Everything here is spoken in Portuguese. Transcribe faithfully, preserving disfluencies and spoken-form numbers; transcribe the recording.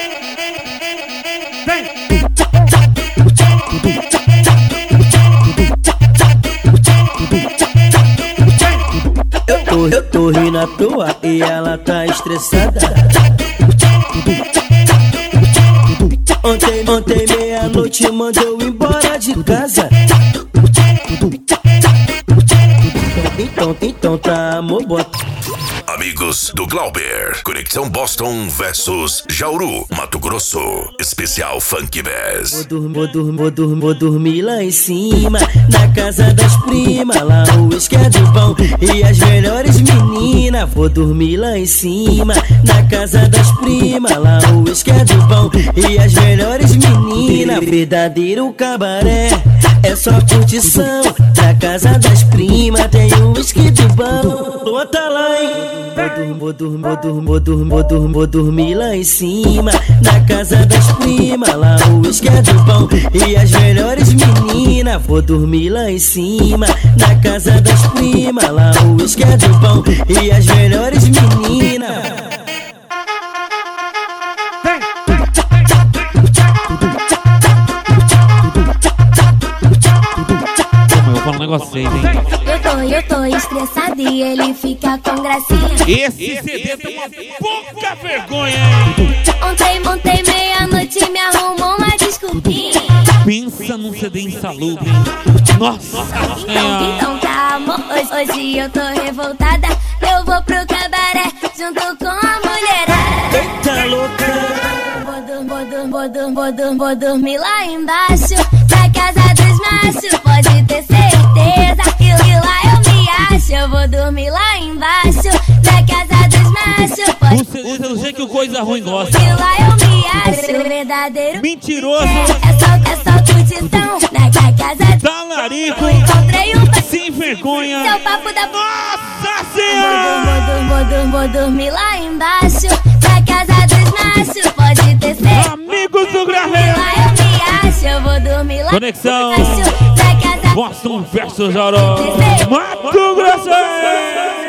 Eu tô, eu tô rindo à toa e ela tá estressada. Ontem, ontem meia-noite mandou eu embora de casa. Então, então tá, amor, bota. Amigos do Glauber, Conexão Boston versus Jauru, Mato Grosso, especial Funk Bass. Vou dormir, vou dormir, vou dormir, vou dormir lá em cima, na casa das primas, lá o uísque é do bom e as melhores meninas. Vou dormir lá em cima, na casa das primas, lá o uísque é do bom e as melhores meninas. Verdadeiro cabaré, é só curtição, na casa das primas tem um uísque do bom. Bota lá, hein? Vou dormir, vou dormir, vou dormir, vou dormir, vou dormir lá em cima, na casa das primas, lá o uísque é do bom e as melhores meninas. Vou dormir lá em cima, na casa das primas, lá o uísque é do bom e as melhores meninas. Eu falo um negócio aí, hein? Eu tô, eu tô estressada e ele fica com gracinha. Esse C D tem uma pouca vergonha, hein? Ontem, ontem meia-noite me arrumou uma desculpinha. Pensa num C D insalubre. Nossa Então, então tá, amor, hoje, hoje eu tô revoltada. Eu vou pro cabaré junto com a mulherada. Eita louca! Vou dormir, vou dormir, vou dormir, vou dormir, vou dormir lá embaixo, na casa dos machos, pode ter certeza que lá eu me acho. Eu vou dormir lá embaixo, na casa dos machos, pode ter certeza do jeito que o coisa ruim gosta. que lá eu me acho. Verdadeiro mentiroso. É só, é só curtição, na casa talarico. Encontrei um sem vergonha. Seu papo da... Nossa Senhora! Vou dormir, vou dormir, vou dormir lá embaixo, na casa dos machos, pode ter certeza. Amigos do Glauber, lá eu me acho. Eu vou dormir lá Conexão embaixo, na casa Boston versus Jauru, Mato Grosso.